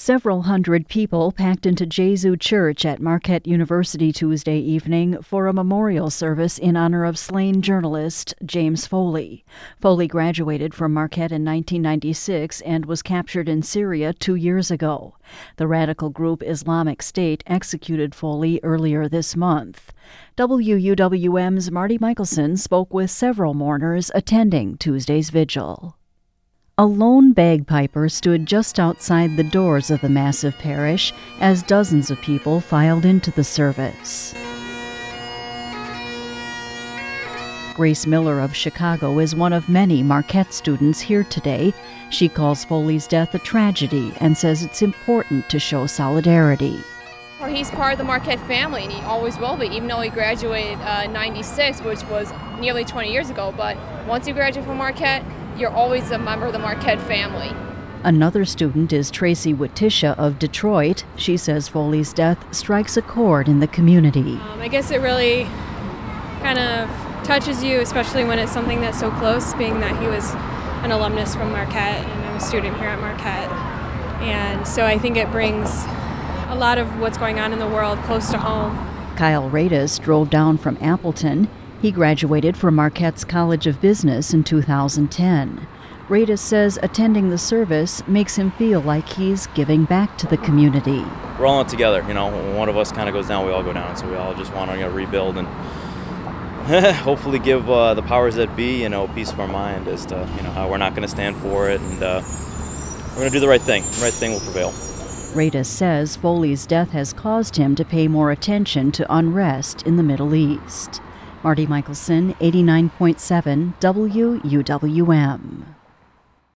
Several hundred people packed into Jesu Church at Marquette University Tuesday evening for a memorial service in honor of slain journalist James Foley. Foley graduated from Marquette in 1996 and was captured in Syria 2 years ago. The radical group Islamic State executed Foley earlier this month. WUWM's Marty Michelson spoke with several mourners attending Tuesday's vigil. A lone bagpiper stood just outside the doors of the massive parish as dozens of people filed into the service. Grace Miller of Chicago is one of many Marquette students here today. She calls Foley's death a tragedy and says it's important to show solidarity. Well, he's part of the Marquette family, and he always will be, even though he graduated in 96, which was nearly 20 years ago. But once you graduate from Marquette, you're always a member of the Marquette family. Another student is Tracy Watisha of Detroit. She says Foley's death strikes a chord in the community. I guess it really kind of touches you, especially when it's something that's so close, being that he was an alumnus from Marquette and I'm a student here at Marquette. And so I think it brings a lot of what's going on in the world close to home. Kyle Radis drove down from Appleton. He graduated from Marquette's College of Business in 2010. Radis says attending the service makes him feel like he's giving back to the community. We're all in it together, when one of us kind of goes down, we all go down, so we all just want to rebuild and hopefully give the powers that be, peace of our mind as to, how we're not going to stand for it, and we're going to do the right thing. The right thing will prevail. Radis says Foley's death has caused him to pay more attention to unrest in the Middle East. Marty Michelson, 89.7 WUWM.